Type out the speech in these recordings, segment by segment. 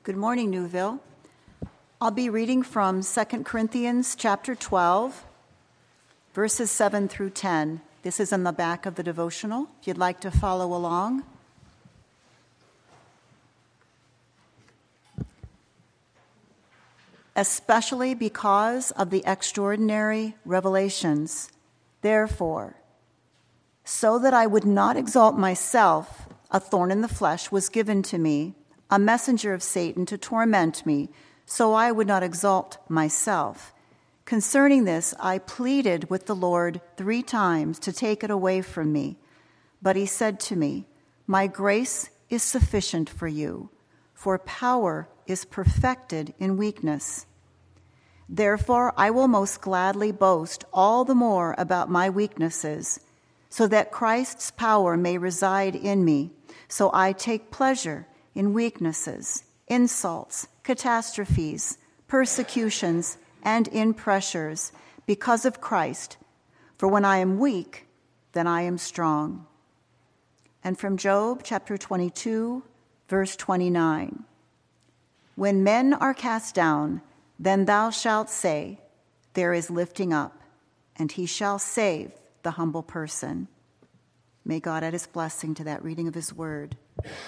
Good morning, Newville. I'll be reading from 2 Corinthians chapter 12, verses 7 through 10. This is in the back of the devotional, if you'd like to follow along. Especially because of the extraordinary revelations, therefore, so that I would not exalt myself, a thorn in the flesh was given to me, a messenger of Satan to torment me, so I would not exalt myself. Concerning this, I pleaded with the Lord 3 times to take it away from me. But he said to me, "My grace is sufficient for you, for power is perfected in weakness. Therefore, I will most gladly boast all the more about my weaknesses, so that Christ's power may reside in me. So I take pleasure in weaknesses, insults, catastrophes, persecutions, and in pressures, because of Christ. For when I am weak, then I am strong." And from Job chapter 22, verse 29. When men are cast down, then thou shalt say, "There is lifting up," and he shall save the humble person. May God add his blessing to that reading of his word.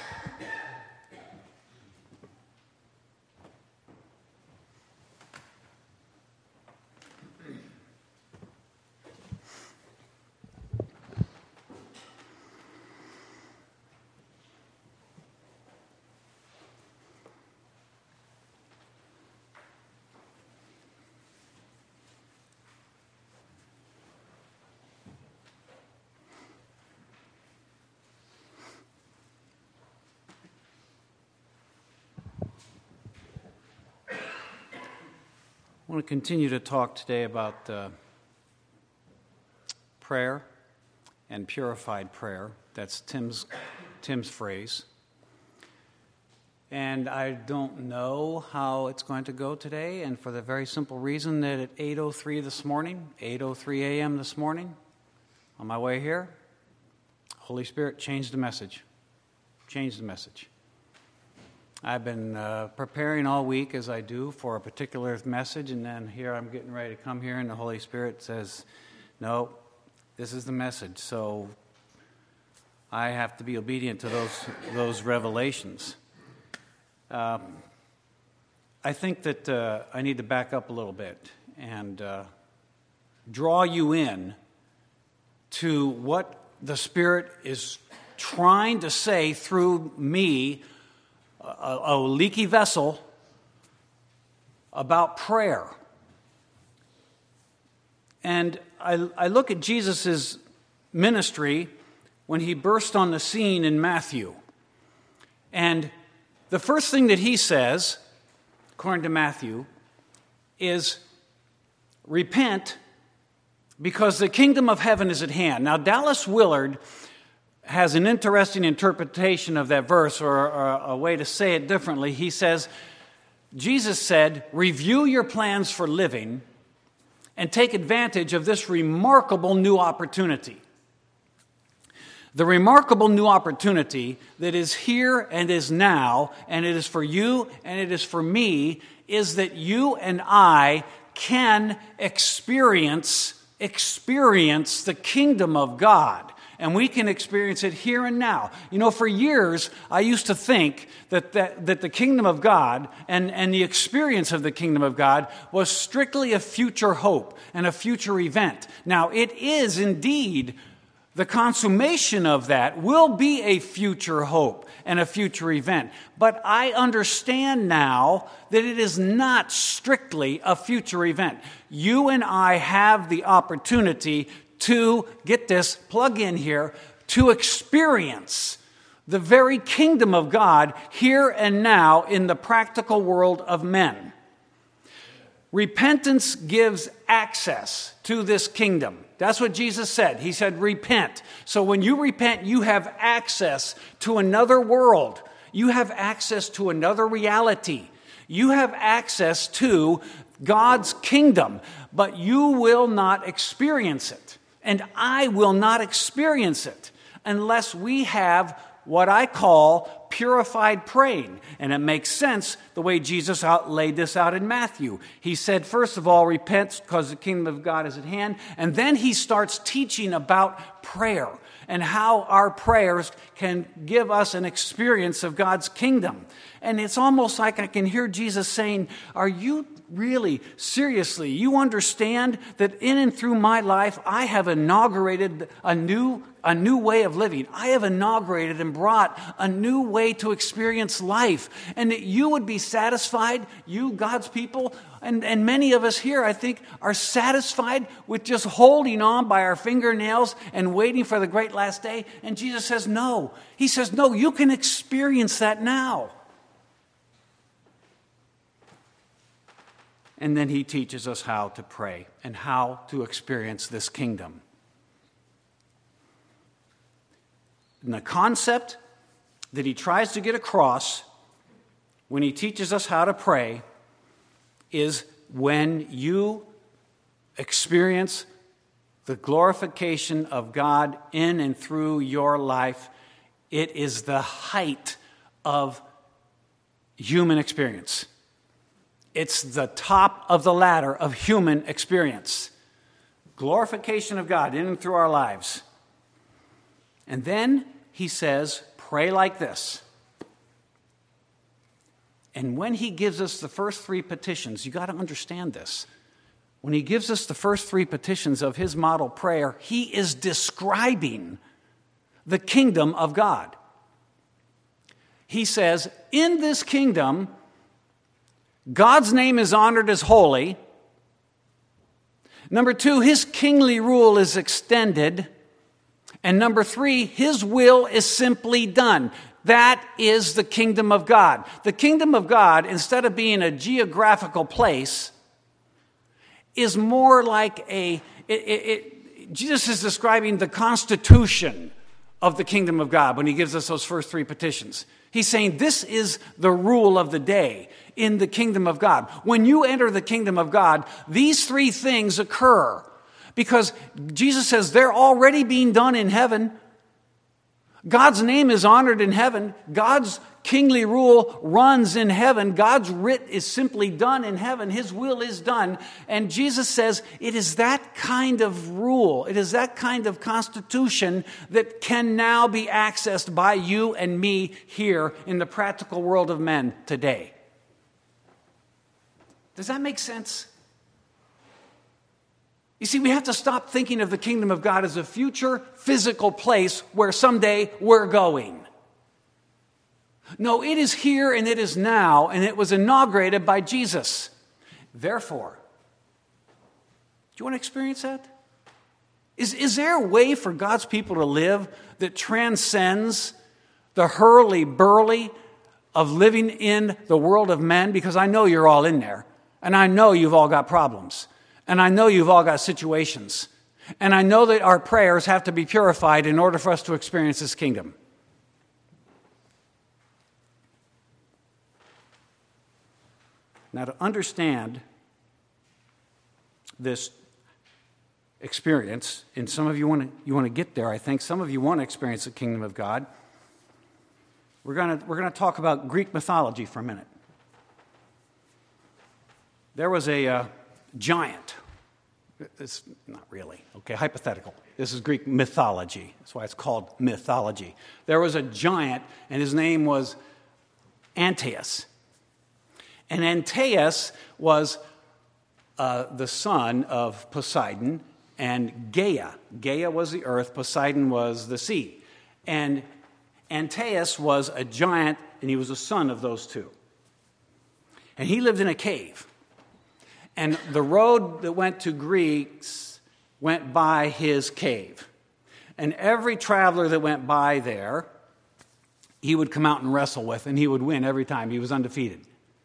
I want to continue to talk today about prayer and purified prayer. That's Tim's phrase. And I don't know how it's going to go today, and for the very simple reason that at 8:03 this morning, 8:03 a.m. this morning, on my way here, Holy Spirit changed the message. I've been preparing all week, as I do, for a particular message, and then here I'm getting ready to come here, and the Holy Spirit says, "No, this is the message." So I have to be obedient to those revelations. I think that I need to back up a little bit and draw you in to what the Spirit is trying to say through me, a leaky vessel, about prayer. And I look at Jesus' ministry when he burst on the scene in Matthew. And the first thing that he says, according to Matthew, is, "Repent, because the kingdom of heaven is at hand." Now, Dallas Willard has an interesting interpretation of that verse, or a way to say it differently. He says, Jesus said, "Review your plans for living and take advantage of this remarkable new opportunity." The remarkable new opportunity that is here and is now, and it is for you and it is for me, is that you and I can experience the kingdom of God. And we can experience it here and now. You know, for years, I used to think that the kingdom of God and the experience of the kingdom of God was strictly a future hope and a future event. Now, it is indeed the consummation of that will be a future hope and a future event. But I understand now that it is not strictly a future event. You and I have the opportunity to, get this, plug in here, to experience the very kingdom of God here and now in the practical world of men. Repentance gives access to this kingdom. That's what Jesus said. He said, "Repent." So when you repent, you have access to another world. You have access to another reality. You have access to God's kingdom, but you will not experience it. And I will not experience it unless we have what I call purified praying. And it makes sense the way Jesus laid this out in Matthew. He said, first of all, repent because the kingdom of God is at hand. And then he starts teaching about prayer and how our prayers can give us an experience of God's kingdom. And it's almost like I can hear Jesus saying, are you really, seriously, you understand that in and through my life, I have inaugurated a new way of living. I have inaugurated and brought a new way to experience life. And that you would be satisfied, you, God's people, and many of us here, I think, are satisfied with just holding on by our fingernails and waiting for the great last day. And Jesus says, no. He says, no, you can experience that now. And then he teaches us how to pray and how to experience this kingdom. And the concept that he tries to get across when he teaches us how to pray is when you experience the glorification of God in and through your life, it is the height of human experience. It's the top of the ladder of human experience. Glorification of God in and through our lives. And then he says, pray like this. And when he gives us the first three petitions, you got to understand this. When he gives us the first three petitions of his model prayer, he is describing the kingdom of God. He says, in this kingdom, God's name is honored as holy. Number two, his kingly rule is extended. And number three, his will is simply done. That is the kingdom of God. The kingdom of God, instead of being a geographical place, is more like Jesus is describing the constitution of the kingdom of God when he gives us those first three petitions. He's saying this is the rule of the day in the kingdom of God. When you enter the kingdom of God, these three things occur because Jesus says they're already being done in heaven. God's name is honored in heaven. God's kingly rule runs in heaven. God's writ is simply done in heaven. His will is done. And Jesus says it is that kind of rule, it is that kind of constitution that can now be accessed by you and me here in the practical world of men today. Does that make sense? You see, we have to stop thinking of the kingdom of God as a future physical place where someday we're going. No, it is here and it is now, and it was inaugurated by Jesus. Therefore, do you want to experience that? Is there a way for God's people to live that transcends the hurly-burly of living in the world of men? Because I know you're all in there, and I know you've all got problems. And I know you've all got situations. And I know that our prayers have to be purified in order for us to experience this kingdom. Now, to understand this experience, and some of you want to get there, I think. Some of you want to experience the kingdom of God. We're going to talk about Greek mythology for a minute. There was a giant. It's not really, okay, hypothetical. This is Greek mythology. That's why it's called mythology. There was a giant, and his name was Antaeus. And Antaeus was the son of Poseidon and Gaia. Gaia was the earth, Poseidon was the sea. And Antaeus was a giant, and he was a son of those two. And he lived in a cave. And the road that went to Greece went by his cave. And every traveler that went by there, he would come out and wrestle with, and he would win every time. He was undefeated.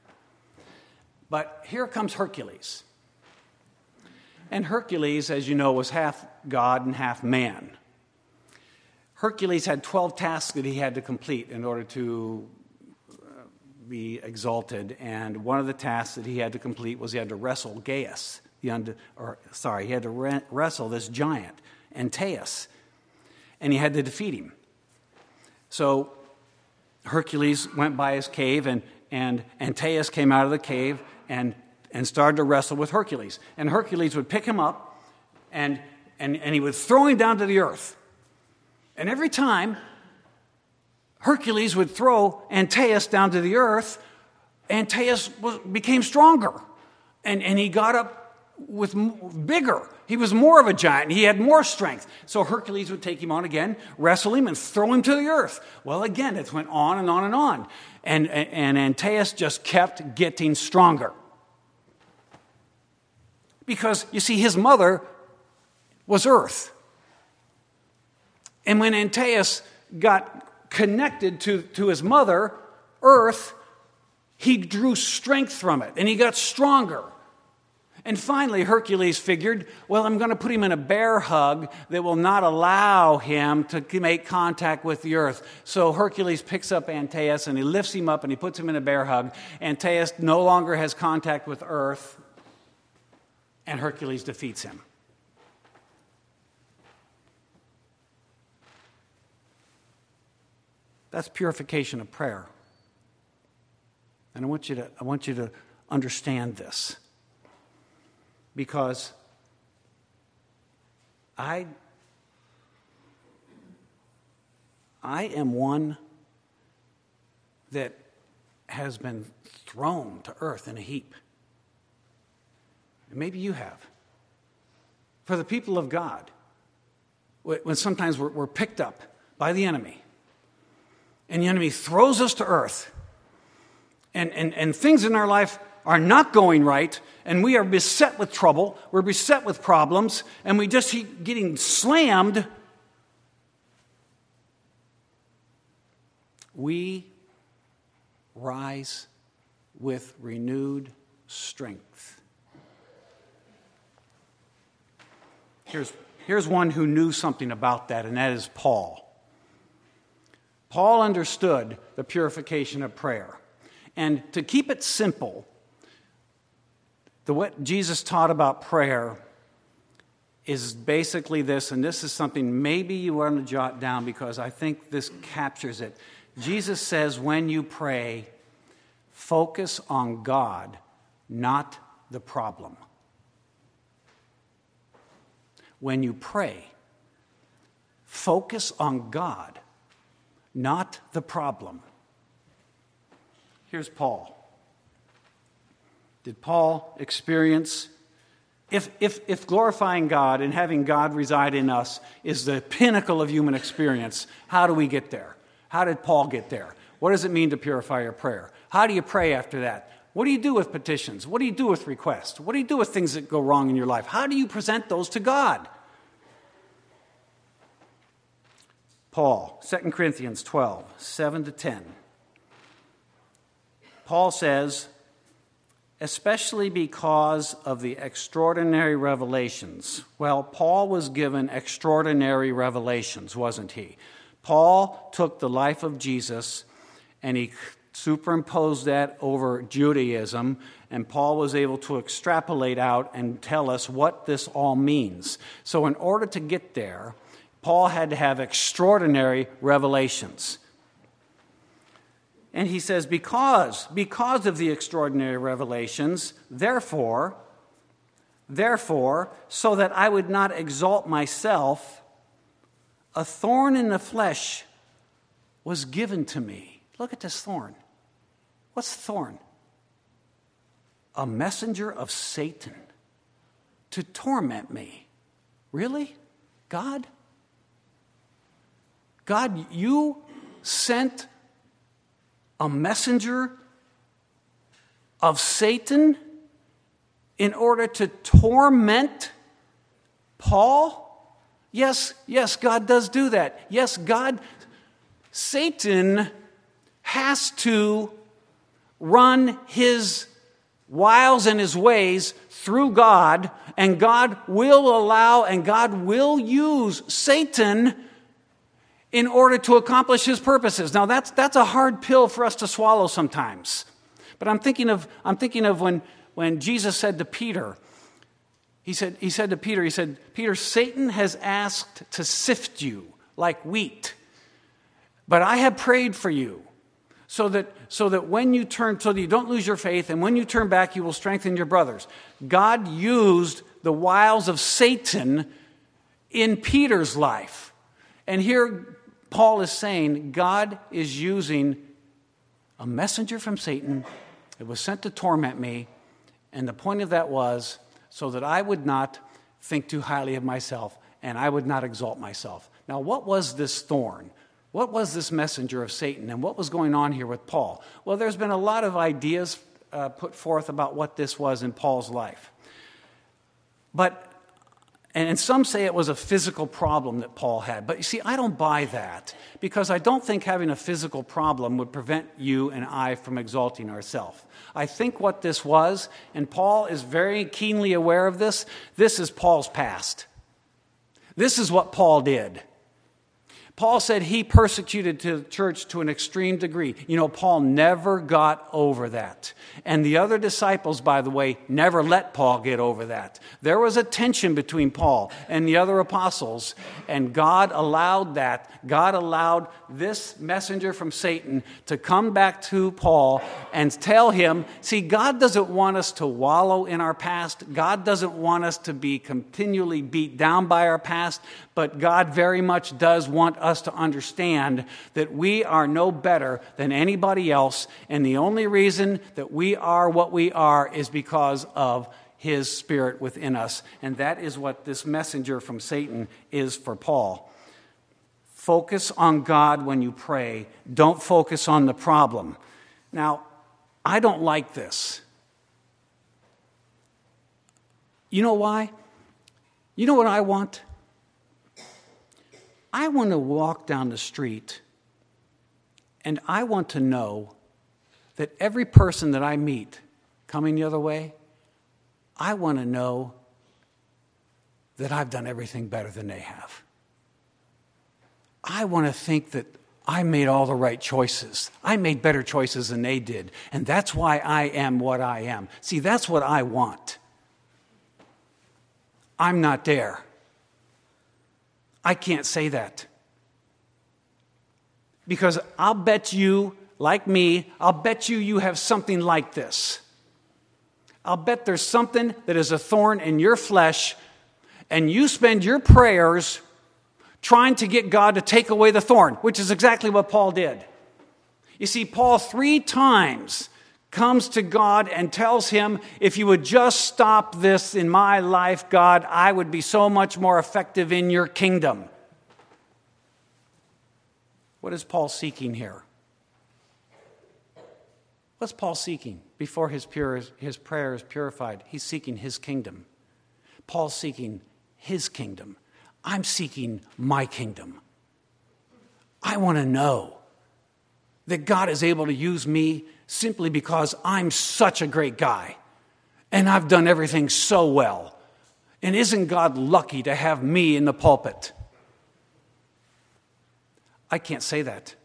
But here comes Hercules. And Hercules, as you know, was half God and half man. Hercules had 12 tasks that he had to complete in order to be exalted, and one of the tasks that he had to complete was he had to wrestle Gaius. He had to wrestle this giant, Antaeus, and he had to defeat him. So Hercules went by his cave, and Antaeus came out of the cave and started to wrestle with Hercules. And Hercules would pick him up, and he would throw him down to the earth. And every time Hercules would throw Antaeus down to the earth, Antaeus became stronger. And he got up with bigger. He was more of a giant. He had more strength. So Hercules would take him on again, wrestle him, and throw him to the earth. Well, again, it went on and on and on. And Antaeus just kept getting stronger. Because, you see, his mother was Earth. And when Antaeus got connected to his mother, Earth, he drew strength from it, and he got stronger. And finally, Hercules figured, well, I'm going to put him in a bear hug that will not allow him to make contact with the earth. So Hercules picks up Antaeus, and he lifts him up, and he puts him in a bear hug. Antaeus no longer has contact with earth, and Hercules defeats him. That's purification of prayer. And I want you to understand this. Because I am one that has been thrown to earth in a heap. And maybe you have. For the people of God, when sometimes we're picked up by the enemy, and the enemy throws us to earth, and things in our life are not going right, and we are beset with trouble, we're beset with problems, and we just keep getting slammed, we rise with renewed strength. Here's one who knew something about that, and that is Paul. Paul understood the purification of prayer. And to keep it simple, what Jesus taught about prayer is basically this, and this is something maybe you want to jot down because I think this captures it. Jesus says when you pray, focus on God, not the problem. When you pray, focus on God, not the problem. Here's Paul. Did Paul experience, if glorifying God and having God reside in us is the pinnacle of human experience, how do we get there? How did Paul get there? What does it mean to purify your prayer? How do you pray after that? What do you do with petitions? What do you do with requests? What do you do with things that go wrong in your life? How do you present those to God? Paul, 2 Corinthians 12, 7-10. Paul says, especially because of the extraordinary revelations. Well, Paul was given extraordinary revelations, wasn't he? Paul took the life of Jesus and he superimposed that over Judaism, and Paul was able to extrapolate out and tell us what this all means. So in order to get there, Paul had to have extraordinary revelations. And he says, because of the extraordinary revelations, therefore, so that I would not exalt myself, a thorn in the flesh was given to me. Look at this thorn. What's the thorn? A messenger of Satan to torment me. Really? God? God, you sent a messenger of Satan in order to torment Paul? Yes, God does do that. Yes, Satan has to run his wiles and his ways through God, and God will allow and God will use Satan in order to accomplish his purposes. Now that's a hard pill for us to swallow sometimes. But I'm thinking of when Jesus said to Peter, he said to Peter, Peter, Satan has asked to sift you like wheat, but I have prayed for you so that when you turn, so that you don't lose your faith, and when you turn back, you will strengthen your brothers. God used the wiles of Satan in Peter's life. And here Paul is saying God is using a messenger from Satan that was sent to torment me, and the point of that was so that I would not think too highly of myself and I would not exalt myself. Now, what was this thorn? What was this messenger of Satan, and what was going on here with Paul? Well, there's been a lot of ideas put forth about what this was in Paul's life. And some say it was a physical problem that Paul had. But you see, I don't buy that, because I don't think having a physical problem would prevent you and I from exalting ourselves. I think what this was, and Paul is very keenly aware of this is Paul's past. This is what Paul did. Paul said he persecuted the church to an extreme degree. You know, Paul never got over that. And the other disciples, by the way, never let Paul get over that. There was a tension between Paul and the other apostles, and God allowed that. God allowed this messenger from Satan to come back to Paul and tell him, see, God doesn't want us to wallow in our past. God doesn't want us to be continually beat down by our past, but God very much does want us to understand that we are no better than anybody else, and the only reason that we are what we are is because of His Spirit within us. And that is what this messenger from Satan is for Paul. Focus on God when you pray. Don't focus on the problem. Now, I don't like this. You know why? You know what I want? I want to walk down the street, and I want to know that every person that I meet coming the other way, I want to know that I've done everything better than they have. I want to think that I made all the right choices. I made better choices than they did, and that's why I am what I am. See, that's what I want. I'm not there. I can't say that. Because I'll bet you, like me, I'll bet you have something like this. I'll bet there's something that is a thorn in your flesh, and you spend your prayers trying to get God to take away the thorn, which is exactly what Paul did. You see, Paul 3 times comes to God and tells him, if you would just stop this in my life, God, I would be so much more effective in your kingdom. What is Paul seeking here? What's Paul seeking before his prayer is purified? He's seeking his kingdom. Paul's seeking his kingdom. I'm seeking my kingdom. I want to know that God is able to use me simply because I'm such a great guy and I've done everything so well. And isn't God lucky to have me in the pulpit? I can't say that.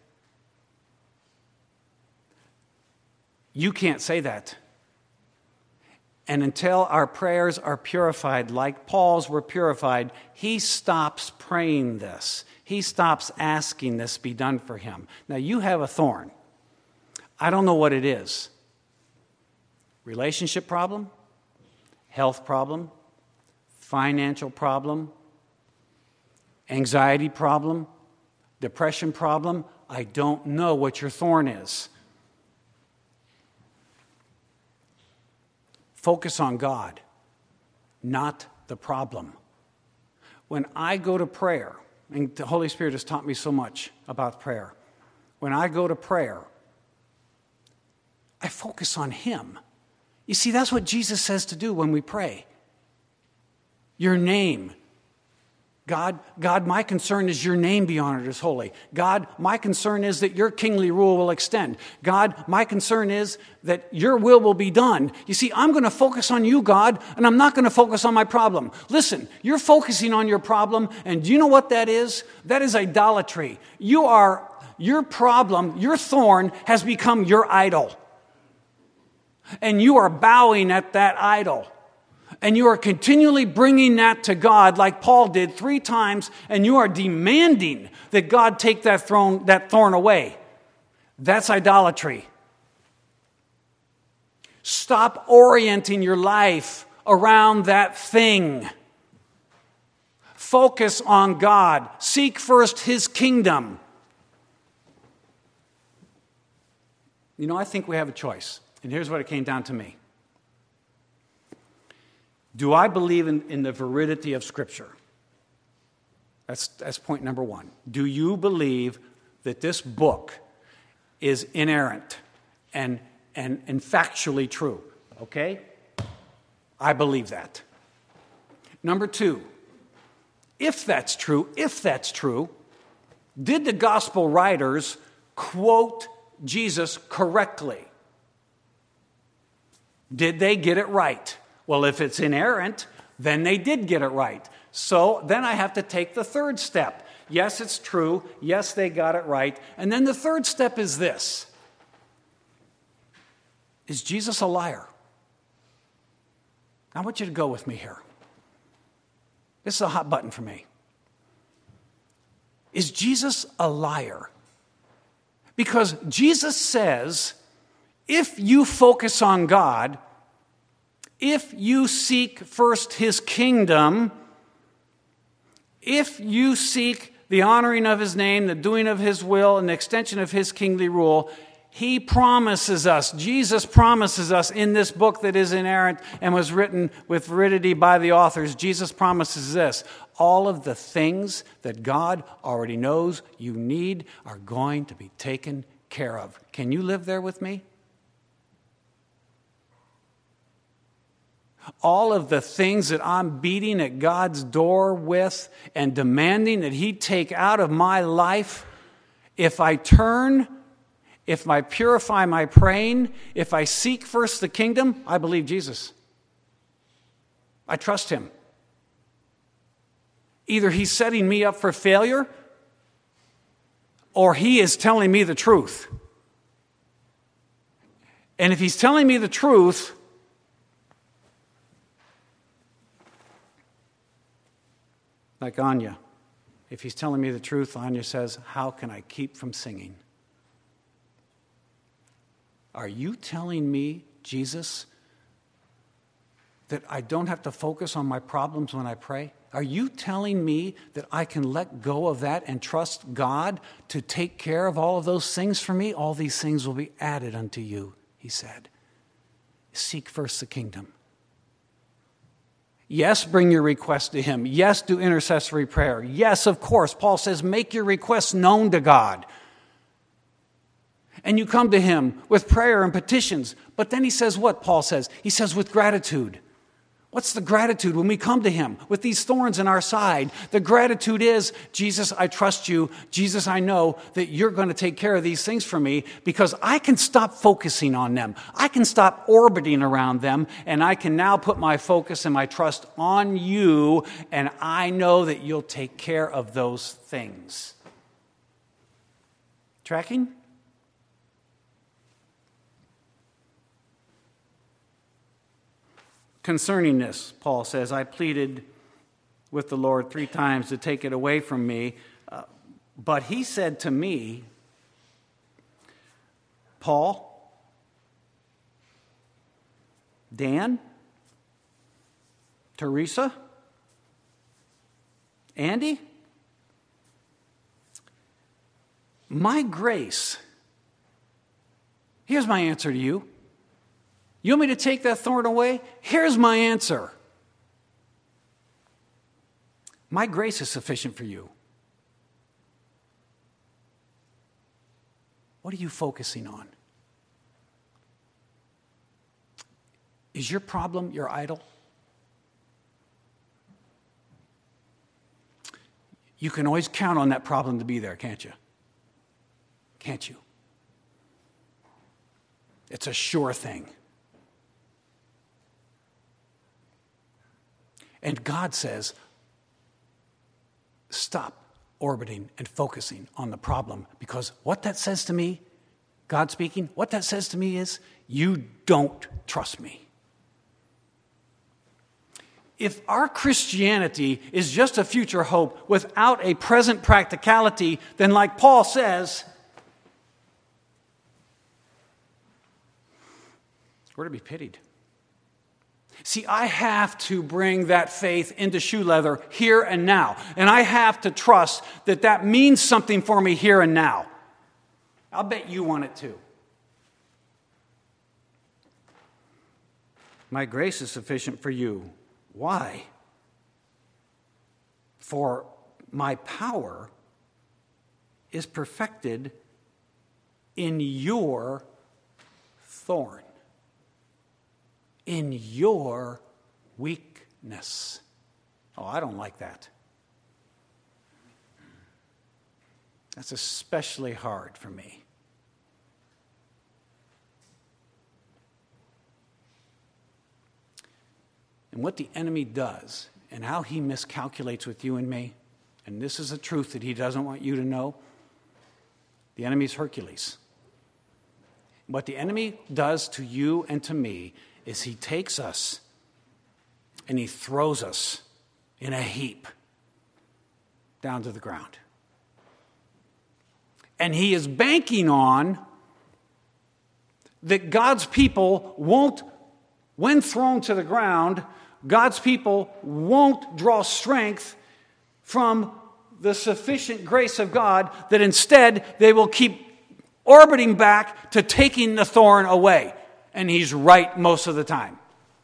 You can't say that. And until our prayers are purified, like Paul's were purified, he stops praying this. He stops asking this be done for him. Now, you have a thorn. I don't know what it is. Relationship problem? Health problem? Financial problem? Anxiety problem? Depression problem? I don't know what your thorn is. Focus on God, not the problem. When I go to prayer, and the Holy Spirit has taught me so much about prayer. When I go to prayer, I focus on Him. You see, that's what Jesus says to do when we pray. Your name. God, my concern is your name be honored as holy. God, my concern is that your kingly rule will extend. God, my concern is that your will be done. You see, I'm going to focus on you, God, and I'm not going to focus on my problem. Listen, you're focusing on your problem, and do you know what that is? That is idolatry. Your problem, your thorn has become your idol. And you are bowing at that idol. And you are continually bringing that to God like Paul did 3 times, and you are demanding that God take that thorn away. That's idolatry. Stop orienting your life around that thing. Focus on God. Seek first His kingdom. I think we have a choice. And here's what it came down to me. Do I believe in the validity of Scripture? That's point number one. Do you believe that this book is inerrant and factually true? Okay? I believe that. Number two, if that's true, did the gospel writers quote Jesus correctly? Did they get it right? Well, if it's inerrant, then they did get it right. So then I have to take the third step. Yes, it's true. Yes, they got it right. And then the third step is this. Is Jesus a liar? I want you to go with me here. This is a hot button for me. Is Jesus a liar? Because Jesus says, if you focus on God, if you seek first His kingdom, if you seek the honoring of His name, the doing of His will, and the extension of His kingly rule, He promises us, Jesus promises us in this book that is inerrant and was written with validity by the authors, Jesus promises this: all of the things that God already knows you need are going to be taken care of. Can you live there with me? All of the things that I'm beating at God's door with and demanding that He take out of my life, if I turn, if I purify my praying, if I seek first the kingdom, I believe Jesus. I trust Him. Either He's setting me up for failure or He is telling me the truth. And if He's telling me the truth, like Anya, if He's telling me the truth, Anya says, how can I keep from singing? Are you telling me, Jesus, that I don't have to focus on my problems when I pray? Are you telling me that I can let go of that and trust God to take care of all of those things for me? All these things will be added unto you, He said. Seek first the kingdom. Yes, bring your request to Him. Yes, do intercessory prayer. Yes, of course, Paul says, make your requests known to God. And you come to Him with prayer and petitions. But then he says what Paul says? He says with gratitude. What's the gratitude when we come to Him with these thorns in our side? The gratitude is, Jesus, I trust You. Jesus, I know that You're going to take care of these things for me because I can stop focusing on them. I can stop orbiting around them, and I can now put my focus and my trust on You, and I know that You'll take care of those things. Tracking? Concerning this, Paul says, I pleaded with the Lord 3 times to take it away from me. But He said to me, Paul, Dan, Teresa, Andy, my grace. Here's my answer to you. You want me to take that thorn away? Here's my answer. My grace is sufficient for you. What are you focusing on? Is your problem your idol? You can always count on that problem to be there, can't you? Can't you? It's a sure thing. And God says, stop orbiting and focusing on the problem, because what that says to me, God speaking, what that says to me is, you don't trust me. If our Christianity is just a future hope without a present practicality, then like Paul says, We're to be pitied. See, I have to bring that faith into shoe leather here and now. And I have to trust that that means something for me here and now. I'll bet you want it too. My grace is sufficient for you. Why? For my power is perfected in your thorn, in your weakness. Oh, I don't like that. That's especially hard for me. And what the enemy does and how he miscalculates with you and me, and this is a truth that he doesn't want you to know, the enemy's Hercules. What the enemy does to you and to me is he takes us and he throws us in a heap down to the ground. And he is banking on that God's people won't, when thrown to the ground, God's people won't draw strength from the sufficient grace of God, that instead they will keep orbiting back to taking the thorn away. And he's right most of the time.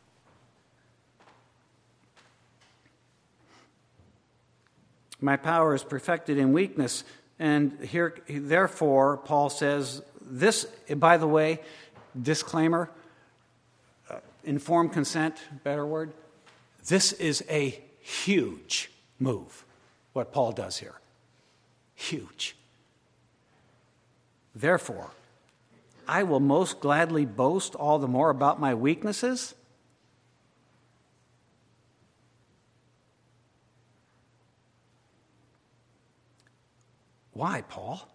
My power is perfected in weakness. And here, therefore, Paul says, this, by the way, disclaimer, informed consent, better word, this is a huge move, what Paul does here. Huge. Therefore, I will most gladly boast all the more about my weaknesses. Why, Paul?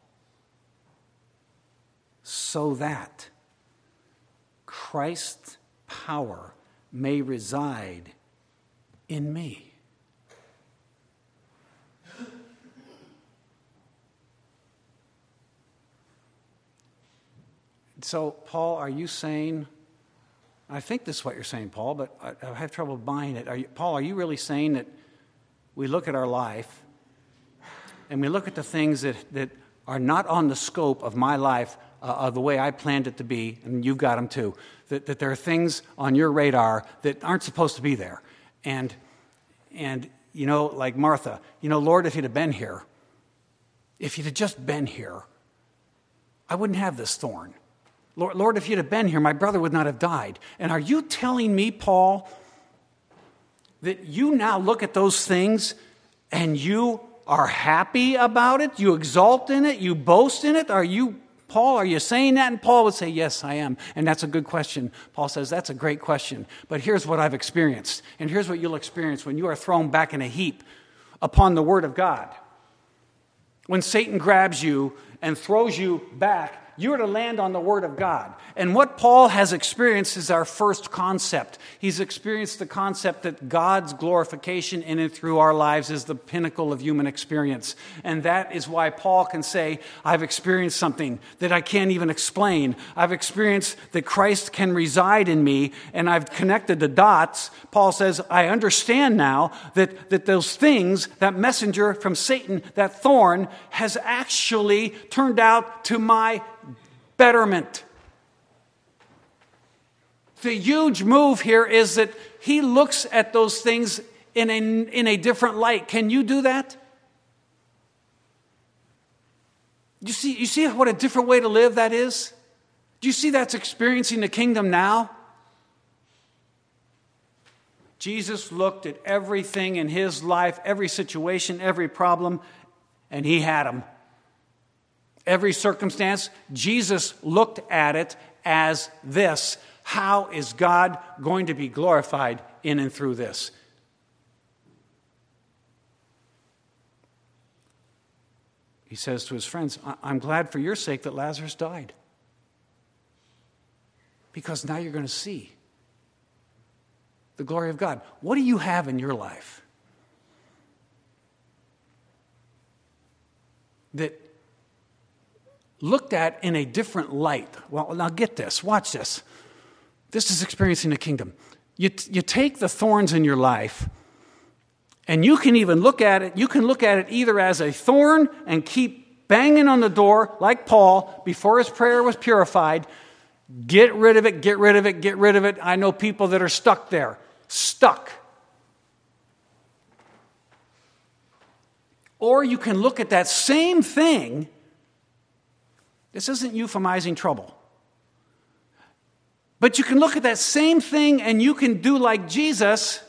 So that Christ's power may reside in me. So, Paul, are you saying, I think this is what you're saying, Paul, but I have trouble buying it. Paul, are you really saying that we look at our life and we look at the things that are not on the scope of my life of the way I planned it to be, and you've got them too, that there are things on your radar that aren't supposed to be there. And you know, like Martha, you know, Lord, if you'd have been here, if you'd have just been here, I wouldn't have this thorn. Lord, if you'd have been here, my brother would not have died. And are you telling me, Paul, that you now look at those things and you are happy about it? You exalt in it? You boast in it? Paul, are you saying that? And Paul would say, yes, I am. And that's a good question. Paul says, that's a great question. But here's what I've experienced. And here's what you'll experience when you are thrown back in a heap upon the Word of God. When Satan grabs you and throws you back, you are to land on the Word of God. And what Paul has experienced is our first concept. He's experienced the concept that God's glorification in and through our lives is the pinnacle of human experience. And that is why Paul can say, I've experienced something that I can't even explain. I've experienced that Christ can reside in me, and I've connected the dots. Paul says, I understand now that those things, that messenger from Satan, that thorn, has actually turned out to my betterment. The huge move here is that he looks at those things in a different light. Can you do that? You see what a different way to live that is? Do you see that's experiencing the kingdom now? Jesus looked at everything in his life, every situation, every problem, and he had them. Every circumstance, Jesus looked at it as this. How is God going to be glorified in and through this? He says to his friends, I'm glad for your sake that Lazarus died. Because now you're going to see the glory of God. What do you have in your life that looked at in a different light? Well, now get this. Watch this. This is experiencing the kingdom. You take the thorns in your life, and you can even look at it. You can look at it either as a thorn and keep banging on the door, like Paul, before his prayer was purified. Get rid of it, get rid of it, get rid of it. I know people that are stuck there. Stuck. Or you can look at that same thing. This isn't euphemizing trouble. But you can look at that same thing and you can do like Jesus.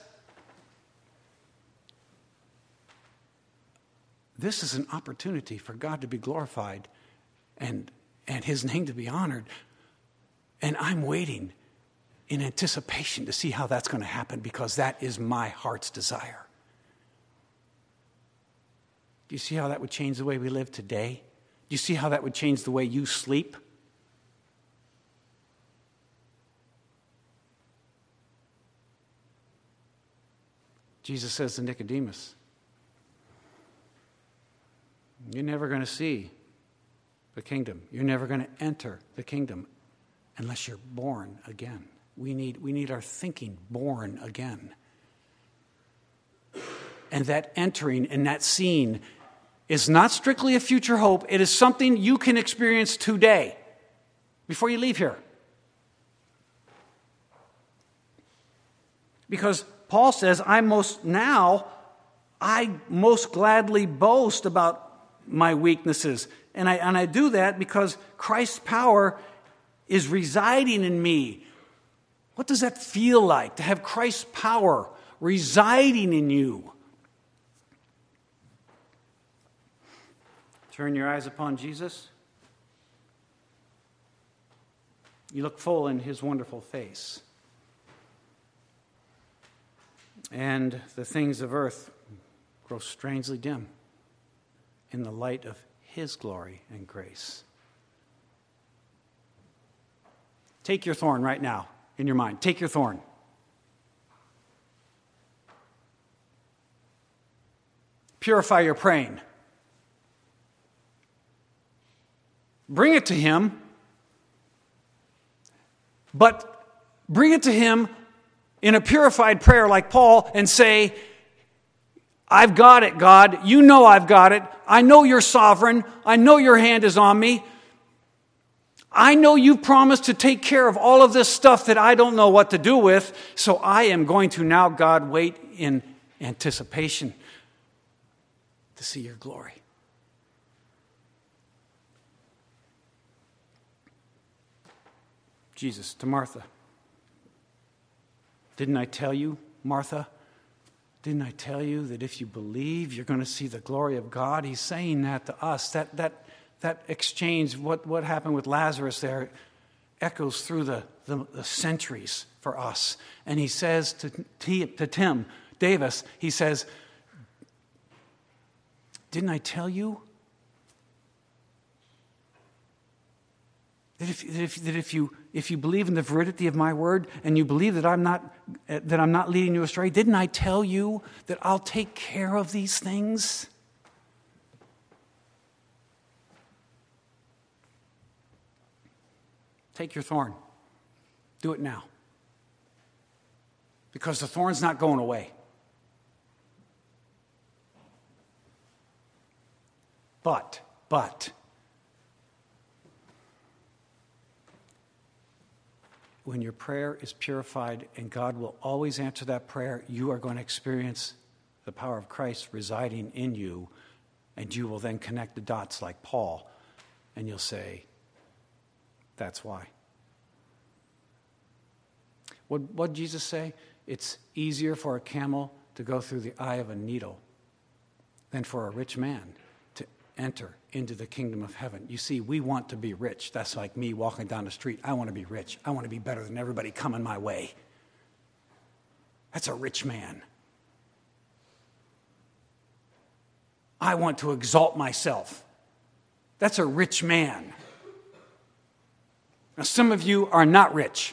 This is an opportunity for God to be glorified and his name to be honored. And I'm waiting in anticipation to see how that's going to happen, because that is my heart's desire. Do you see how that would change the way we live today? Do you see how that would change the way you sleep? Jesus says to Nicodemus, you're never going to see the kingdom. You're never going to enter the kingdom unless you're born again. We need our thinking born again. And that entering and that seeing is not strictly a future hope. It is something you can experience today, before you leave here. Because Paul says, I most gladly boast about my weaknesses. And I do that because Christ's power is residing in me. What does that feel like, to have Christ's power residing in you? Turn your eyes upon Jesus. You look full in his wonderful face. And the things of earth grow strangely dim in the light of his glory and grace. Take your thorn right now in your mind. Take your thorn. Purify your praying. Bring it to him, but bring it to him in a purified prayer like Paul and say, I've got it, God. You know I've got it. I know you're sovereign. I know your hand is on me. I know you've promised to take care of all of this stuff that I don't know what to do with, so I am going to now, God, wait in anticipation to see your glory. Jesus to Martha. Didn't I tell you, Martha? Didn't I tell you that if you believe, you're going to see the glory of God? He's saying that to us. That exchange, what happened with Lazarus there, echoes through the centuries for us. And he says to Tim Davis, he says, didn't I tell you that if you believe in the validity of my word and you believe that I'm not leading you astray, didn't I tell you that I'll take care of these things? Take your thorn. Do it now. Because the thorn's not going away. But, when your prayer is purified and God will always answer that prayer, you are going to experience the power of Christ residing in you, and you will then connect the dots like Paul, and you'll say, that's why. What did Jesus say? It's easier for a camel to go through the eye of a needle than for a rich man to enter into the kingdom of heaven. You see, we want to be rich. That's like me walking down the street. I want to be rich. I want to be better than everybody coming my way. That's a rich man. I want to exalt myself. That's a rich man. Now, some of you are not rich.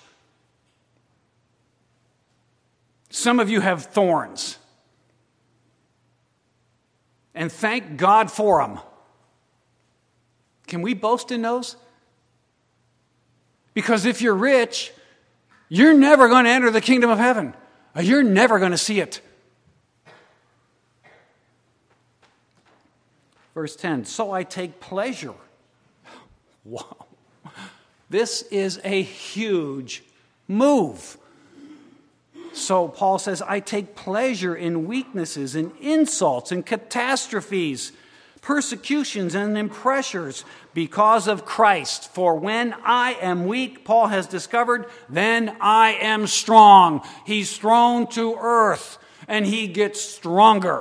Some of you have thorns. And thank God for them. Can we boast in those? Because if you're rich, You're never going to enter the kingdom of heaven. You're never going to see it. Verse 10, so I take pleasure. Wow. This is a huge move. So Paul says, I take pleasure in weaknesses, in insults, in catastrophes, persecutions, and in pressures because of Christ. For when I am weak, Paul has discovered, then I am strong. He's thrown to earth, and he gets stronger.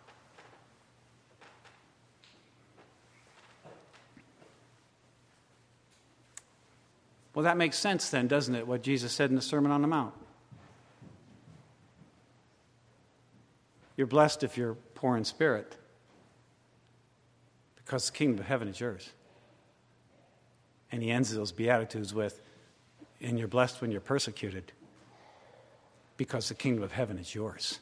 Well, that makes sense then, doesn't it, what Jesus said in the Sermon on the Mount? You're blessed if you're poor in spirit, because the kingdom of heaven is yours. And he ends those Beatitudes with, and you're blessed when you're persecuted, because the kingdom of heaven is yours.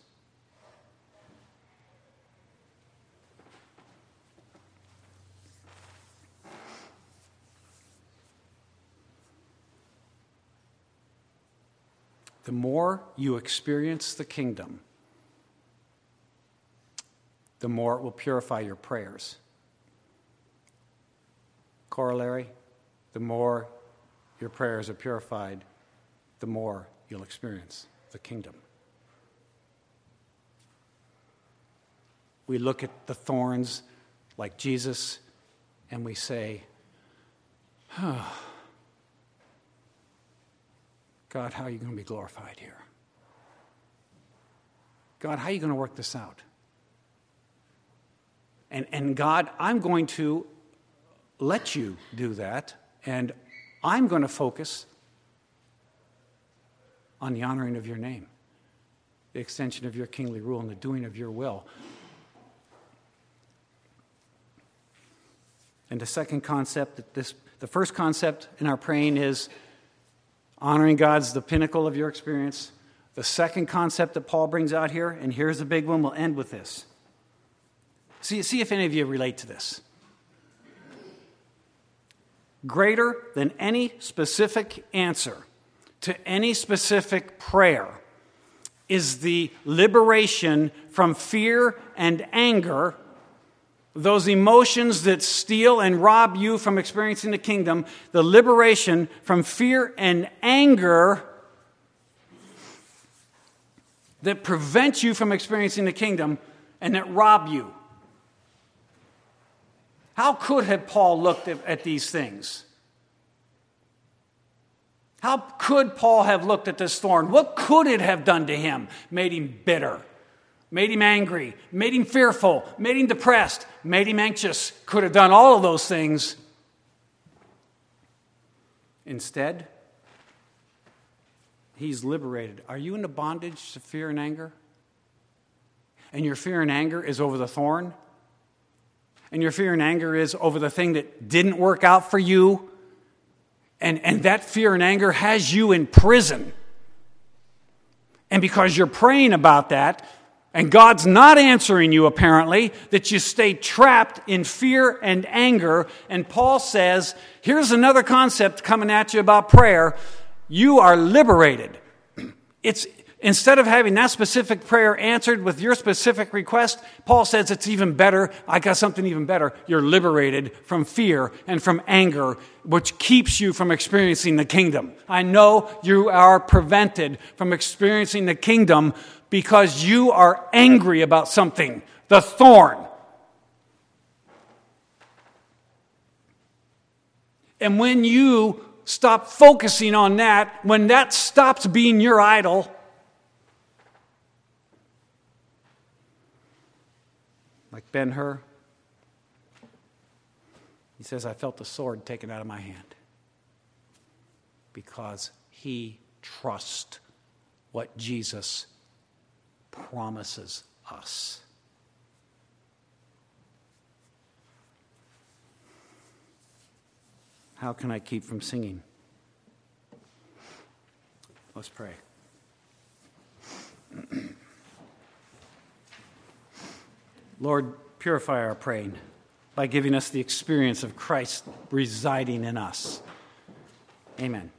The more you experience the kingdom, the more it will purify your prayers. Corollary, the more your prayers are purified, the more you'll experience the kingdom. We look at the thorns like Jesus and we say, oh, God, how are you going to be glorified here? God, how are you going to work this out? And God, I'm going to let you do that, and I'm going to focus on the honoring of your name, the extension of your kingly rule, and the doing of your will. And the second concept, the first concept in our praying is honoring God's the pinnacle of your experience. The second concept that Paul brings out here, and here's the big one, we'll end with this. See if any of you relate to this. Greater than any specific answer to any specific prayer is the liberation from fear and anger, those emotions that steal and rob you from experiencing the kingdom, the liberation from fear and anger that prevent you from experiencing the kingdom and that rob you. How could have Paul looked at these things? How could Paul have looked at this thorn? What could it have done to him? Made him bitter, made him angry, made him fearful, made him depressed, made him anxious. Could have done all of those things. Instead, he's liberated. Are you in the bondage to fear and anger? And your fear and anger is over the thorn? And your fear and anger is over the thing that didn't work out for you? And that fear and anger has you in prison. And because you're praying about that, and God's not answering you apparently, that you stay trapped in fear and anger. And Paul says, here's another concept coming at you about prayer. You are liberated. It's instead of having that specific prayer answered with your specific request, Paul says it's even better. I got something even better. You're liberated from fear and from anger, which keeps you from experiencing the kingdom. I know you are prevented from experiencing the kingdom because you are angry about something, the thorn. And when you stop focusing on that, when that stops being your idol, like Ben-Hur, he says, I felt the sword taken out of my hand because he trusts what Jesus promises us. How can I keep from singing? Let's pray. Lord, purify our praying by giving us the experience of Christ residing in us. Amen.